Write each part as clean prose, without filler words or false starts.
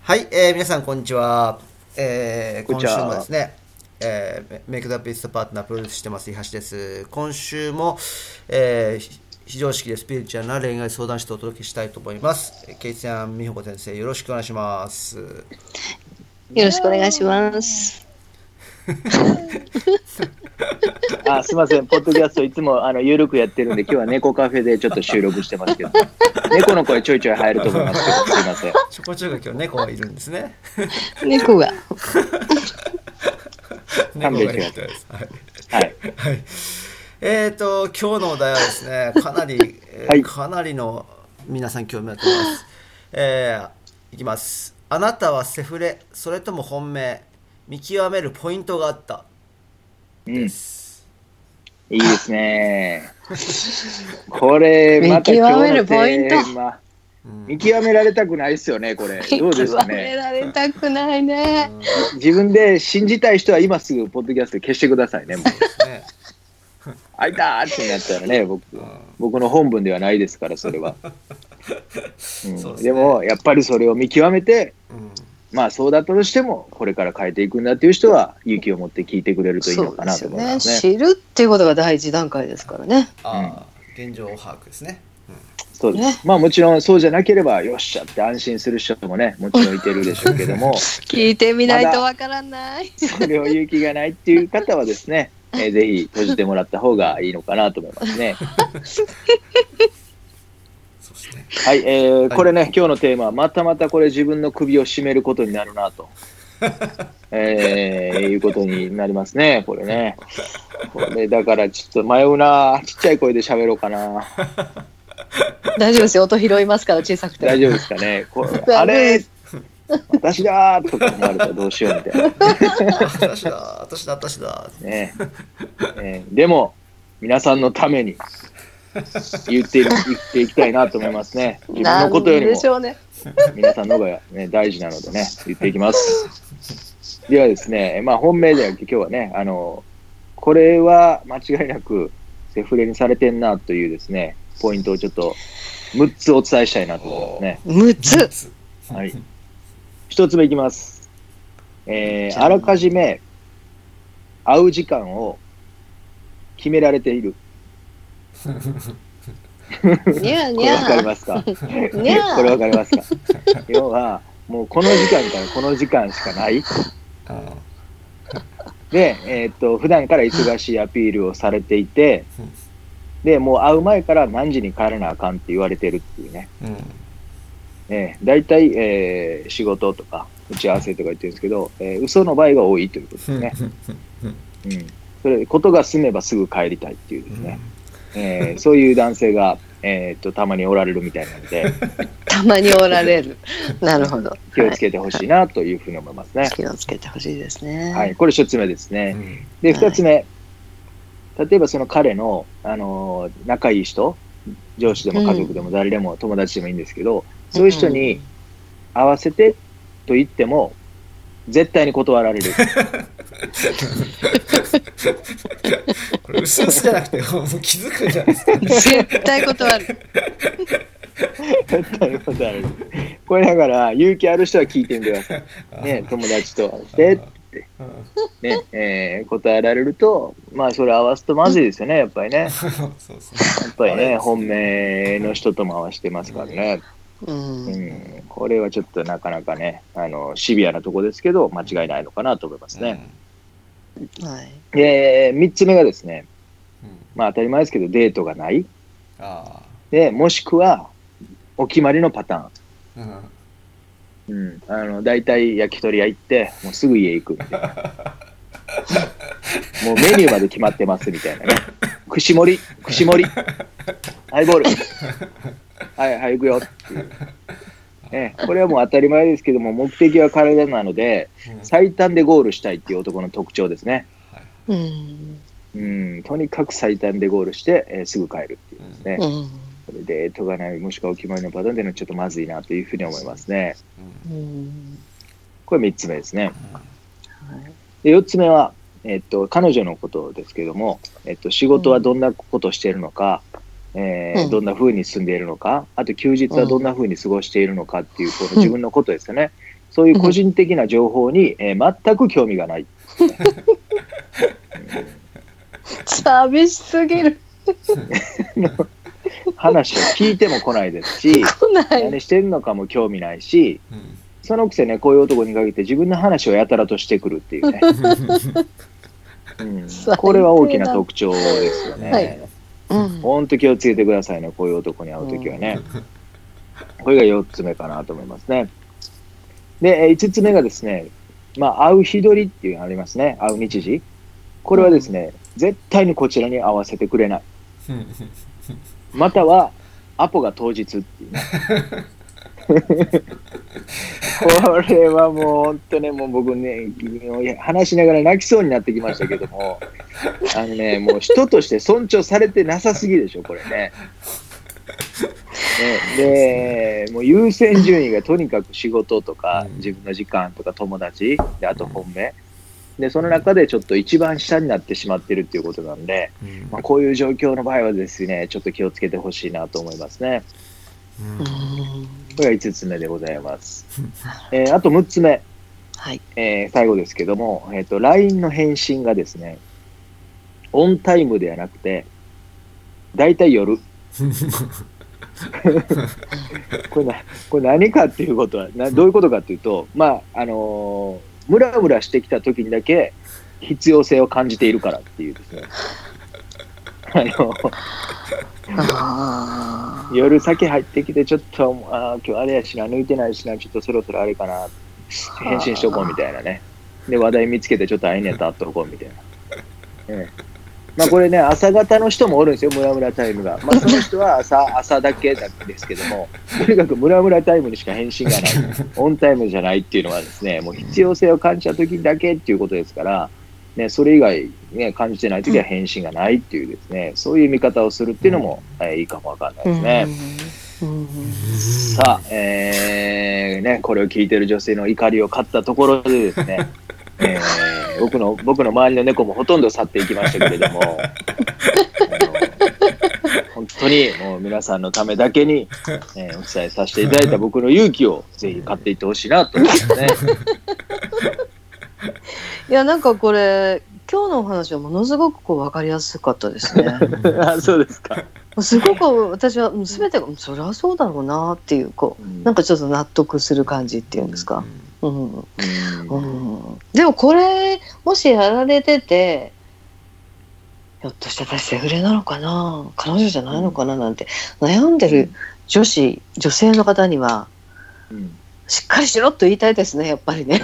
はい、皆さんこんにちは。今週もですね、メイクダップイストパートナープロデュースしてます伊橋です。今週も、非常識でスピリチュアルな恋愛相談室をお届けしたいと思います。ケイちゃん、美穂子先生、よろしくお願いします。 よろしくお願いします。 すみません、ポッドキャストいつもゆるくやってるんで、今日は猫カフェでちょっと収録してますけど、猫の声ちょいちょい入ると思いますけど、すみません。 ちょこちょこ今日猫がいるんですね。 猫が。 猫がいるです。はい。はい。はい。今日のお題はですね、かなり、かなりの皆さん興味あってます。いきます。あなたはセフレ、それとも本命、見極めるポイントがあったです。 いいですね。これまた今日のテーマ、見極められたくないですよね。これどうですかね。見極められたくないね。 自分で信じたい人は今すぐポッドキャスト消してくださいね。もう開いたってなったらね、僕の本文ではないですからそれは。でもやっぱりそれを見極めて。まあそうだったとしてもこれから変えていくんだっていう人は勇気を持って聞いてくれるといいのかなと思いますね。 知るっていうことが第一段階ですからね。 現状把握ですね。 そうです。まあもちろんそうじゃなければよっしゃって安心する人もねもちろんいてるでしょうけども聞いてみないとわからない。 それを勇気がないっていう方はですね、ぜひ閉じてもらった方がいいのかなと思いますね。はい、これね、今日のテーマはまたこれ自分の首を絞めることになるなと、いうことになりますね。これね、これだからちょっと迷うな。ちっちゃい声で喋ろうかな。 大丈夫ですよ、音拾いますから小さくて。 大丈夫ですかね。あれ私だーとか思われたらどうしようみたいな。 私だ、 ね。でも皆さんのために言っていきたいなと思いますね。自分のことよりも皆さんの方が、ね、大事なのでね言っていきます。ではですね、本命では今日はねこれは間違いなくセフレにされてんなというですねポイントをちょっと6つお伝えしたいなと思いますね。 6つ。 はい。1つ目いきます。あらかじめ会う時間を決められている。 にゃーにゃー。 これわかりますか？これわかりますか？要はもうこの時間からこの時間しかない。で、普段から忙しいアピールをされていて、でもう会う前から何時に帰らなあかんって言われてるっていうね。だいたい仕事とか打ち合わせとか言ってるんですけど、嘘の場合が多いということですね。それことが済めばすぐ帰りたいっていうですね。そういう男性が、たまにおられるみたいなのでたまにおられる。なるほど。 気をつけてほしいなというふうに思いますね。 気をつけてほしいですね。 はい、これ1つ目ですね。で2つ目、例えばその彼の、仲いい人、上司でも家族でも誰でも友達でもいいんですけど、そういう人に会わせてと言っても絶対に断られる。 これ嘘じゃなくてもう気づくじゃないですか。 絶対断る。 絶対断る。これだから勇気ある人は聞いてみてください。ね、友達と会ってってね、答えられるとそれ合わすとまずいですよねやっぱりね。やっぱりね本命の人とも合わせてますからね。これはちょっとなかなかねシビアなとこですけど間違いないのかなと思いますね。3つ目がですね、当たり前ですけどデートがない。でもしくはお決まりのパターン。だいたい焼き鳥屋行ってもうすぐ家行くみたいな。もうメニューまで決まってますみたいなね。串盛りハイボールはい行くよっていう、これはもう当たり前ですけども目的は体なので、最短でゴールしたいっていう男の特徴ですね。とにかく最短でゴールして、すぐ帰るっていうですね。これデートがないもしくはお決まりのパターンでのちょっとまずいなというふうに思いますね。これ3つ目ですね。で4つ目は、彼女のことですけども、仕事はどんなことをしているのか、どんな風に住んでいるのか、あと休日はどんな風に過ごしているのかっていうこの自分のことですよね。 そういう個人的な情報に、全く興味がない。 寂しすぎる。 話を聞いても来ないですし、何してるのかも興味ないし、そのくせね、こういう男に限って自分の話をやたらとしてくるっていうね。これは大きな特徴ですよね。はい、本当気をつけてくださいね、こういう男に会うときはね。これが4つ目かなと思いますね。で、5つ目がですね、会う日取りっていうのがありますね。会う日時。これはですね、絶対にこちらに合わせてくれない。または、アポが当日っていうね。これはもう本当ね、もう僕ね、話しながら泣きそうになってきましたけども、もう人として尊重されてなさすぎでしょ、これね。で、もう優先順位がとにかく仕事とか、自分の時間とか友達、であと本命。で、その中でちょっと一番下になってしまっているっていうことなんで、こういう状況の場合はですね、ちょっと気をつけてほしいなと思いますね。これが5つ目でございます。あと6つ目、 はい、 最後ですけども、LINE の返信がですね、オンタイムではなくて、だいたい夜。これ何かっていうことは、どういうことかっていうと、ムラムラしてきた時にだけ必要性を感じているからっていうですね。夜先入ってきてちょっと今日あれやしな、抜いてないしな、ちょっとそろそろあれかな、返信しとこうみたいなね。で話題見つけてちょっと会いにやったら会っとこうみたいな。これね、朝方の人もおるんですよ、ムラムラタイムが。その人は朝だけなんですけども、とにかくムラムラタイムにしか返信がない、オンタイムじゃないっていうのはですね、もう必要性を感じた時だけっていうことですから、ね、それ以外、ね、感じてない時は返信がないっていうですね、そういう見方をするっていうのも、いいかもわかんないですね。さあ、これを聞いている女性の怒りを買ったところでですね、僕の周りの猫もほとんど去っていきましたけれども、本当にもう皆さんのためだけに、お伝えさせていただいた僕の勇気をぜひ買っていってほしいなと思いますね。 いや、なんかこれ今日のお話はものすごく分かりやすかったですね。 そうですか。 すごく私は全てがそりゃそうだろうなっていう、なんかちょっと納得する感じっていうんですか。でもこれもしやられてて、ひょっとして私セフレなのかな、彼女じゃないのかななんて悩んでる女性の方には、しっかりしろと言いたいですね、やっぱりね。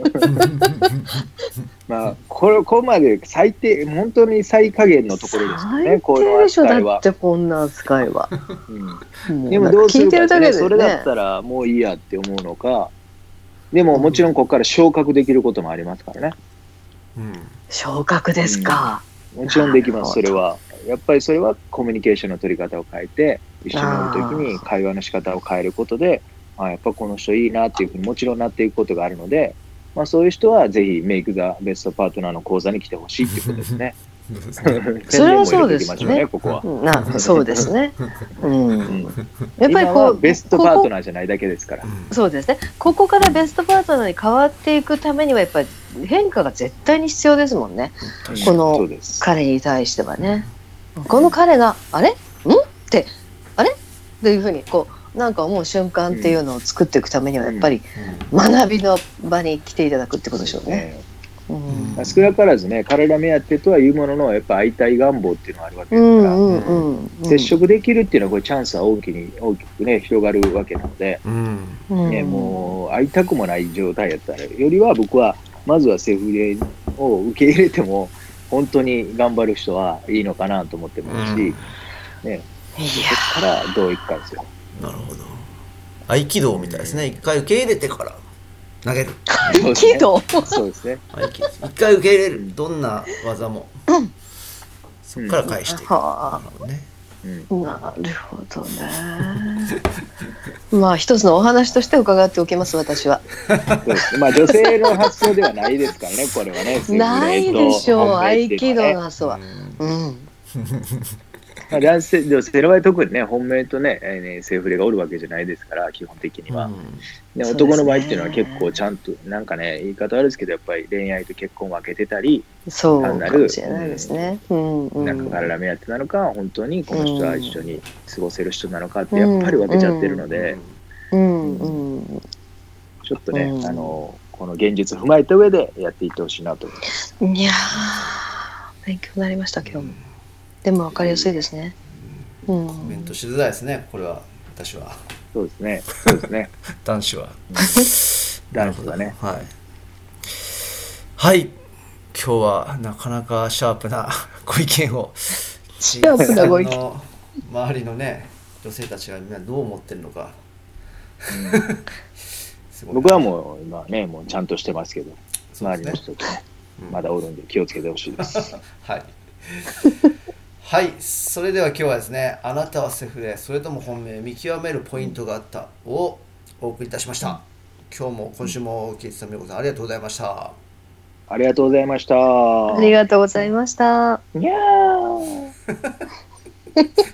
ここまで最低、本当に最下限のところですよね、こういう扱いは。 だってこんな扱いは。 でもどうするかってね、それだったらもういいやって思うのか、でももちろんここから昇格できることもありますからね。 昇格ですか。 もちろんできます、それは。やっぱりそれはコミュニケーションの取り方を変えて、一緒におるときに会話の仕方を変えることで、やっぱこの人いいなっていうふうにもちろんなっていくことがあるので、そういう人はぜひメイクザベストパートナーの講座に来てほしいっていうことですね。 それはそうですね。 ここは。 そうですね。 やっぱりベストパートナーじゃないだけですから。 そうですね。ここからベストパートナーに変わっていくためにはやっぱり変化が絶対に必要ですもんね。この彼に対してはね。この彼があれ？ってあれ？というふうになんか思う瞬間っていうのを作っていくためにはやっぱり学びの場に来ていただくってことでしょうね。 少なからずね、彼ら目当てとはいうものの、やっぱ会いたい願望っていうのがあるわけですから、接触できるっていうのはこれチャンスは大きくね広がるわけなので、もう会いたくもない状態やったらよりは、僕はまずはセフレを受け入れても本当に頑張る人はいいのかなと思ってますし、そこからどういくかですよ。 なるほど。合気道みたいですね。一回受け入れてから投げる。 合気道。 そうですね。 一回受け入れる。どんな技も。そこから返していく。 なるほどね。一つのお話として伺っておきます、私は。 女性の発想ではないですからね、これはね。 ないでしょう、合気道の発想は。 男性でもセロは特にね、本命とね、セーフレがおるわけじゃないですから、基本的には。で男の場合っていうのは結構ちゃんと、なんかね、言い方悪いですけど、やっぱり恋愛と結婚分けてたり、 そうかもしれないですね。 なんか体目当てなのか、本当にこの人は一緒に過ごせる人なのかって、やっぱり分けちゃってるので、ちょっとね、この現実を踏まえた上でやっていってほしいなと思います。 いやー、勉強になりました、今日も。でも分かりやすいですね。 コメントしづらいですね、これは、私は。 そうですね、そうですね。 男子は。 男子はね。 はい。はい。今日はなかなかシャープなご意見を。 シャープなご意見。 周りのね、女性たちがみんなどう思ってるのか。 僕はもう今ね、もうちゃんとしてますけど、周りの人とね、まだおるんで気をつけてほしいです。 はい。はい、それでは今日はですね、あなたはセフレ、それとも本命、見極めるポイントがあったをお送りいたしました。今週も聞いてたみこさん、ありがとうございました。 ありがとうございました。 ありがとうございました。 にゃー